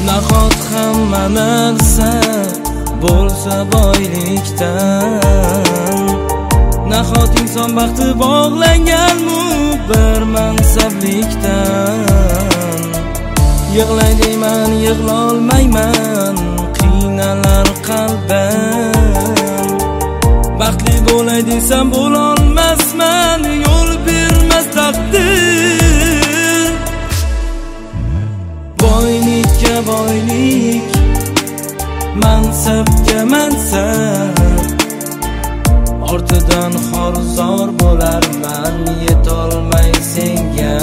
Nahot hamma narsa bo'lsa boylikdan, nahot inson baxti bog'langanmi bir mansablikdan. Yig'lay deyman, yig'lolmayman, qiynalar qalbim. Baxtli bo'lay desam bo'lolmasman, yo'l bermas taqdir. Boylikka boylik, mansabga mansab, ortidan xorzor bo'larman yetolmay senga.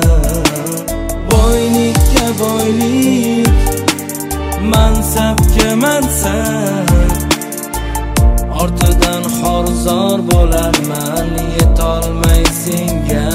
Boylikka boylik, mansabga mansab, ortidan xorzor bo'larman yetolmay senga.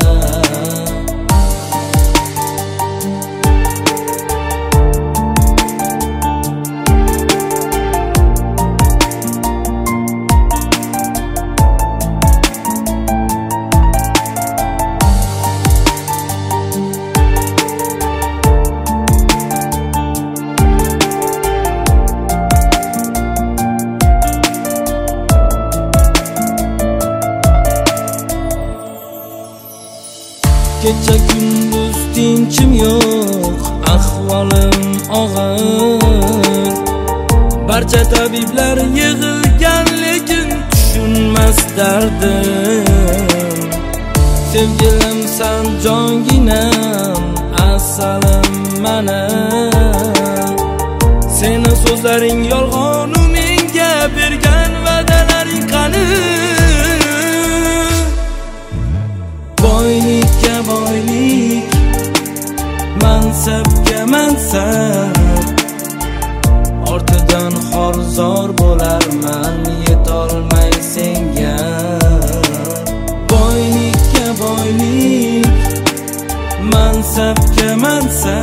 Kecha kunduz tinchim yo'q, ahvolim og'ir. Barcha tabiblar yig'ilgan, lekin tushunmas dardim. Sevgilimsan jonginam, asalim mana. Seni so'zlaring yolg'onu menga bergan va'dalaring qani? Boylikka boylik, mansabga mansab, ortidan xorzor bo'larman yetolmay senga. Boylikka boylik, mansabga mansab,